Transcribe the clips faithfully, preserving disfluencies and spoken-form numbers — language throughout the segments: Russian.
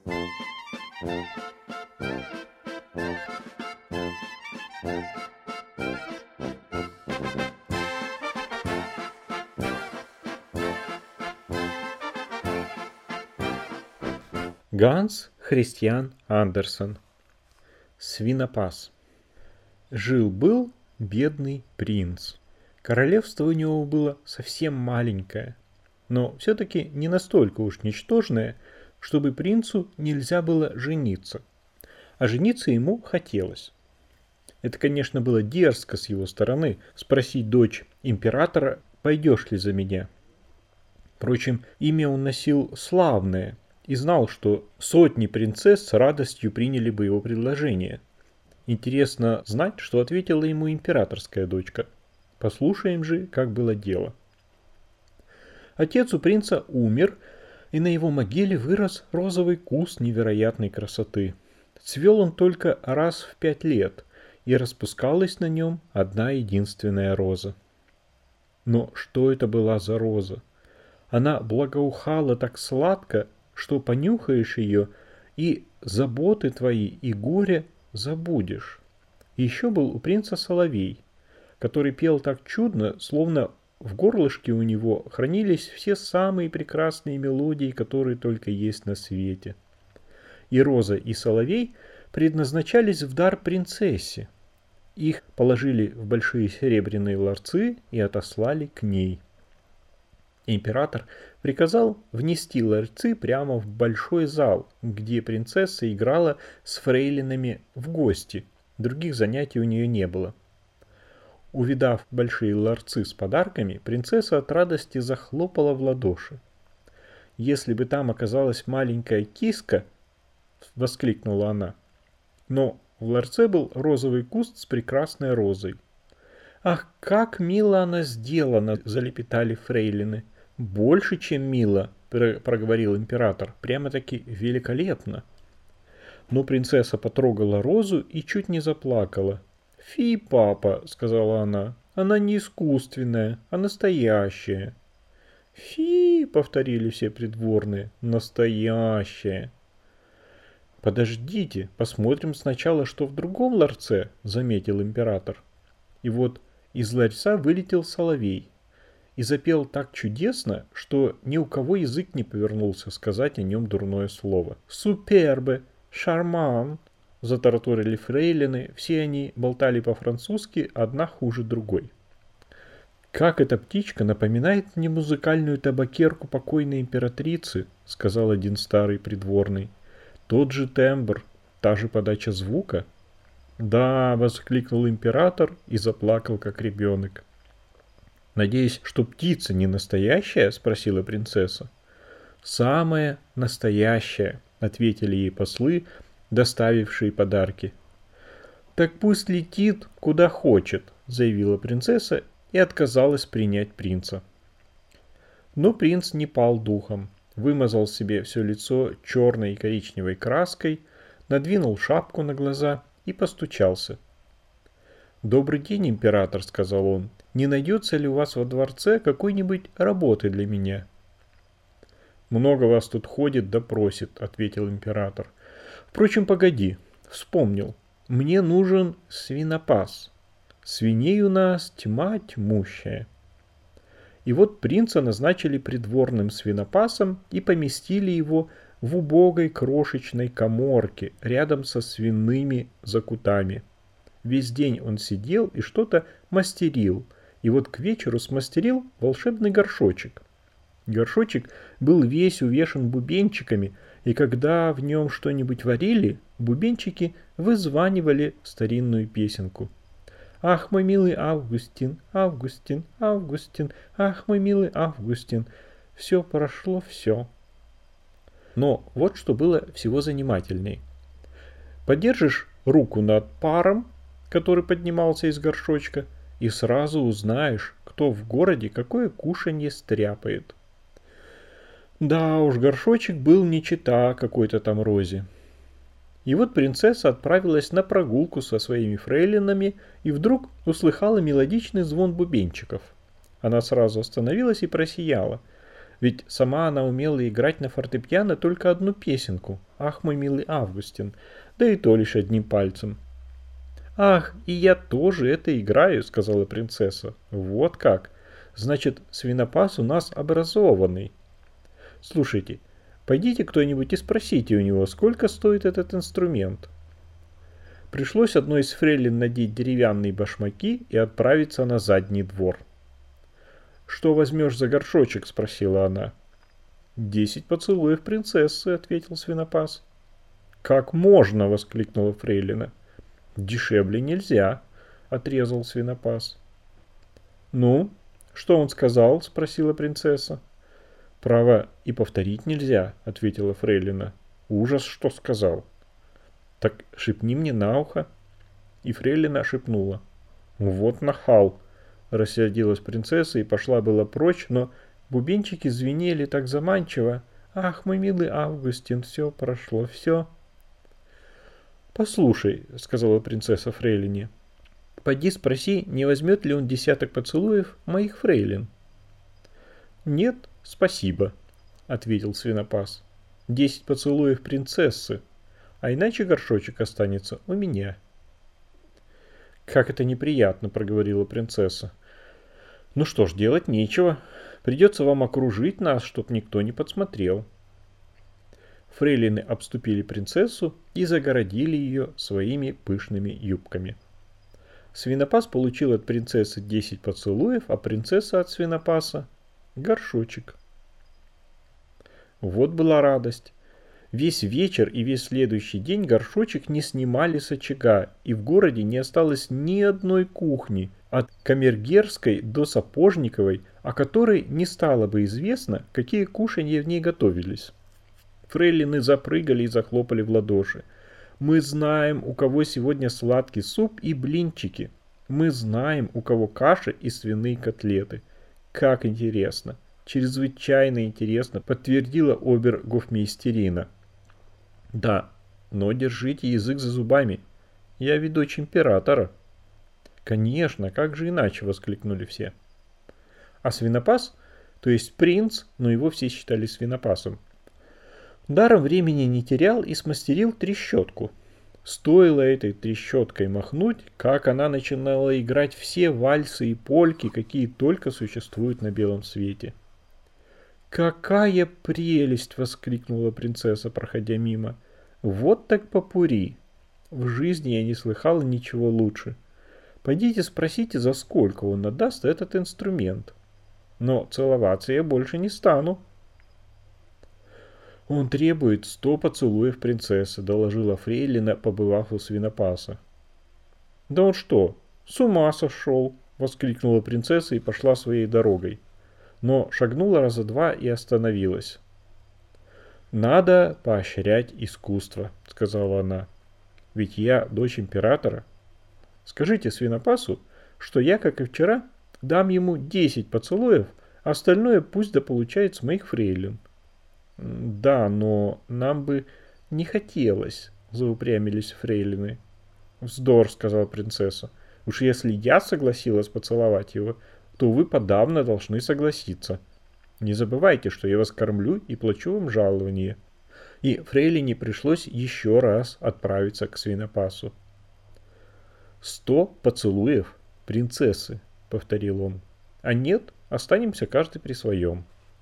Ганс Христиан Андерсен. Свинопас. Жил-был бедный принц. Королевство у него было совсем маленькое, но все-таки не настолько уж ничтожное, чтобы принцу нельзя было жениться. А жениться ему хотелось. Это, конечно, было дерзко с его стороны спросить дочь императора, пойдешь ли за меня. Впрочем, имя он носил славное и знал, что сотни принцесс с радостью приняли бы его предложение. Интересно знать, что ответила ему императорская дочка. Послушаем же, как было дело. Отец у принца умер, и на его могиле вырос розовый куст невероятной красоты. Цвел он только раз в пять лет, и распускалась на нем одна единственная роза. Но что это была за роза? Она благоухала так сладко, что понюхаешь ее, и заботы твои, и горе забудешь. Еще был у принца соловей, который пел так чудно, словно в горлышке у него хранились все самые прекрасные мелодии, которые только есть на свете. И роза, и соловей предназначались в дар принцессе. Их положили в большие серебряные ларцы и отослали к ней. Император приказал внести ларцы прямо в большой зал, где принцесса играла с фрейлинами в гости. Других занятий у нее не было. Увидав большие ларцы с подарками, принцесса от радости захлопала в ладоши. «Если бы там оказалась маленькая киска!» — воскликнула она. Но в ларце был розовый куст с прекрасной розой. «Ах, как мило она сделана!» — залепетали фрейлины. «Больше, чем мило!» — проговорил император. «Прямо-таки великолепно!» Но принцесса потрогала розу и чуть не заплакала. «Фи, папа!» — сказала она. «Она не искусственная, а настоящая». «Фи!» — повторили все придворные. «Настоящая!» «Подождите, посмотрим сначала, что в другом ларце», — заметил император. И вот из ларца вылетел соловей и запел так чудесно, что ни у кого язык не повернулся сказать о нем дурное слово. «Супербе! Шарман!» — затараторили фрейлины, все они болтали по-французски, одна хуже другой. «Как эта птичка напоминает мне музыкальную табакерку покойной императрицы», — сказал один старый придворный. «Тот же тембр, та же подача звука». «Да», — воскликнул император и заплакал, как ребенок. «Надеюсь, что птица не настоящая?» — спросила принцесса. «Самая настоящая», — ответили ей послы, доставившие подарки. «Так пусть летит, куда хочет», — заявила принцесса и отказалась принять принца. Но принц не пал духом, вымазал себе все лицо черной и коричневой краской, надвинул шапку на глаза и постучался. «Добрый день, император», — сказал он. «Не найдется ли у вас во дворце какой-нибудь работы для меня?» «Много вас тут ходит да просит», — ответил император. «Впрочем, погоди, вспомнил. Мне нужен свинопас. Свиней у нас тьма тьмущая». И вот принца назначили придворным свинопасом и поместили его в убогой крошечной каморке рядом со свиными закутами. Весь день он сидел и что-то мастерил, и вот к вечеру смастерил волшебный горшочек. Горшочек был весь увешан бубенчиками, и когда в нем что-нибудь варили, бубенчики вызванивали старинную песенку. «Ах, мой милый Августин, Августин, Августин, ах, мой милый Августин, все прошло, все». Но вот что было всего занимательней. Подержишь руку над паром, который поднимался из горшочка, и сразу узнаешь, кто в городе какое кушанье стряпает. Да уж, горшочек был не чета какой-то там розе. И вот принцесса отправилась на прогулку со своими фрейлинами и вдруг услыхала мелодичный звон бубенчиков. Она сразу остановилась и просияла. Ведь сама она умела играть на фортепиано только одну песенку «Ах, мой милый Августин», да и то лишь одним пальцем. «Ах, и я тоже это играю», — сказала принцесса. «Вот как! Значит, свинопас у нас образованный. Слушайте, пойдите кто-нибудь и спросите у него, сколько стоит этот инструмент». Пришлось одной из фрейлин надеть деревянные башмаки и отправиться на задний двор. «Что возьмешь за горшочек?» — спросила она. «Десять поцелуев принцессы», — ответил свинопас. «Как можно?» — воскликнула фрейлина. «Дешевле нельзя», — отрезал свинопас. «Ну, что он сказал?» — спросила принцесса. «Право, и повторить нельзя», — ответила фрейлина. «Ужас, что сказал». «Так шепни мне на ухо». И фрейлина шепнула. «Вот нахал», — рассердилась принцесса и пошла было прочь, но бубенчики звенели так заманчиво. «Ах, мой милый Августин, все прошло, все». «Послушай», — сказала принцесса фрейлине, — «поди спроси, не возьмет ли он десяток поцелуев моих фрейлин». «Нет, спасибо», — ответил свинопас. «Десять поцелуев принцессы, а иначе горшочек останется у меня». «Как это неприятно», — проговорила принцесса. «Ну что ж, делать нечего. Придется вам окружить нас, чтоб никто не подсмотрел». Фрейлины обступили принцессу и загородили ее своими пышными юбками. Свинопас получил от принцессы десять поцелуев, а принцесса от свинопаса — горшочек. Вот была радость. Весь вечер и весь следующий день горшочек не снимали с очага, и в городе не осталось ни одной кухни, от камергерской до сапожниковой, о которой не стало бы известно, какие кушанья в ней готовились. Фрейлины запрыгали и захлопали в ладоши. «Мы знаем, у кого сегодня сладкий суп и блинчики. Мы знаем, у кого каша и свиные котлеты. Как интересно! Чрезвычайно интересно!» — подтвердила обер-гофмейстерина. «Да, но держите язык за зубами. Я ведь дочь императора». «Конечно, как же иначе?» — воскликнули все. А свинопас, то есть принц, но его все считали свинопасом, даром времени не терял и смастерил трещотку. Стоило этой трещоткой махнуть, как она начинала играть все вальсы и польки, какие только существуют на белом свете. «Какая прелесть!» — воскликнула принцесса, проходя мимо. «Вот так попури! В жизни я не слыхала ничего лучше. Пойдите спросите, за сколько он отдаст этот инструмент. Но целоваться я больше не стану». «Он требует сто поцелуев принцессы», — доложила фрейлина, побывав у свинопаса. «Да он что, с ума сошел!» — воскликнула принцесса и пошла своей дорогой. Но шагнула раза два и остановилась. «Надо поощрять искусство», — сказала она. «Ведь я дочь императора. Скажите свинопасу, что я, как и вчера, дам ему десять поцелуев, а остальное пусть дополучает с моих фрейлин». «Да, но нам бы не хотелось», — заупрямились фрейлины. «Вздор», — сказала принцесса. «Уж если я согласилась поцеловать его, то вы подавно должны согласиться. Не забывайте, что я вас кормлю и плачу вам жалование». И фрейлине пришлось еще раз отправиться к свинопасу. «Сто поцелуев принцессы», — повторил он. «А нет, останемся каждый при своем».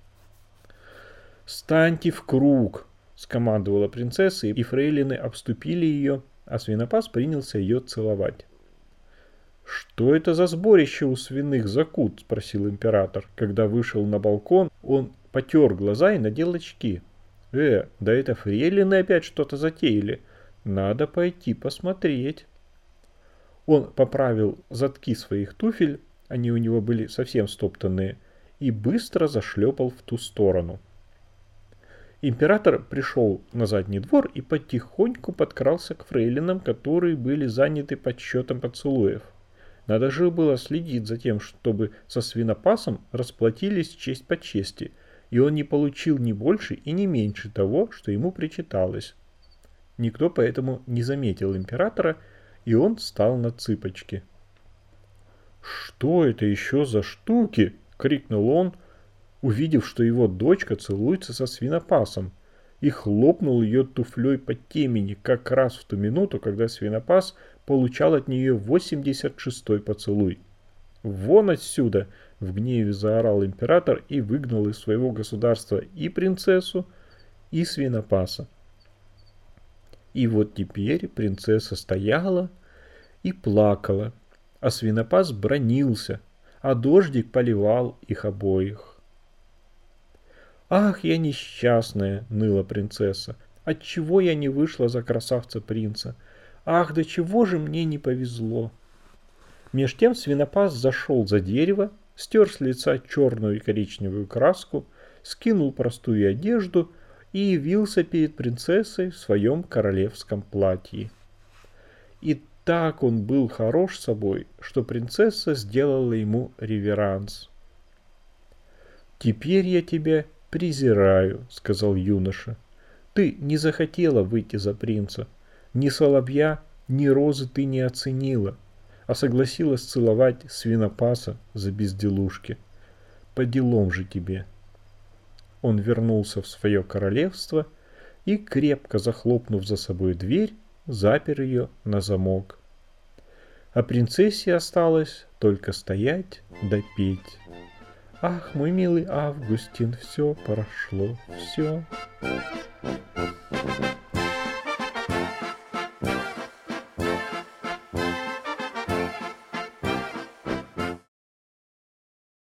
«Станьте в круг!» — скомандовала принцесса, и фрейлины обступили ее, а свинопас принялся ее целовать. «Что это за сборище у свиных закут?» — спросил император. Когда вышел на балкон, он потер глаза и надел очки. «Э, да это фрейлины опять что-то затеяли. Надо пойти посмотреть». Он поправил задки своих туфель, они у него были совсем стоптанные, и быстро зашлепал в ту сторону. Император пришел на задний двор и потихоньку подкрался к фрейлинам, которые были заняты подсчетом поцелуев. Надо же было следить за тем, чтобы со свинопасом расплатились честь по чести, и он не получил ни больше и ни меньше того, что ему причиталось. Никто поэтому не заметил императора, и он встал на цыпочки. «Что это еще за штуки?» — крикнул он, увидев, что его дочка целуется со свинопасом, и хлопнул ее туфлей по темени как раз в ту минуту, когда свинопас получал от нее восемьдесят шестой поцелуй. «Вон отсюда!» — в гневе заорал император и выгнал из своего государства и принцессу, и свинопаса. И вот теперь принцесса стояла и плакала, а свинопас бранился, а дождик поливал их обоих. «Ах, я несчастная!» — ныла принцесса. «Отчего я не вышла за красавца-принца? Ах, до чего же мне не повезло!» Меж тем свинопас зашел за дерево, стер с лица черную и коричневую краску, скинул простую одежду и явился перед принцессой в своем королевском платье. И так он был хорош собой, что принцесса сделала ему реверанс. «Теперь я тебя презираю», — сказал юноша. «Ты не захотела выйти за принца. Ни соловья, ни розы ты не оценила, а согласилась целовать свинопаса за безделушки. По делам же тебе». Он вернулся в свое королевство и, крепко захлопнув за собой дверь, запер ее на замок. А принцессе осталось только стоять да петь. «Ах, мой милый Августин, все прошло, все».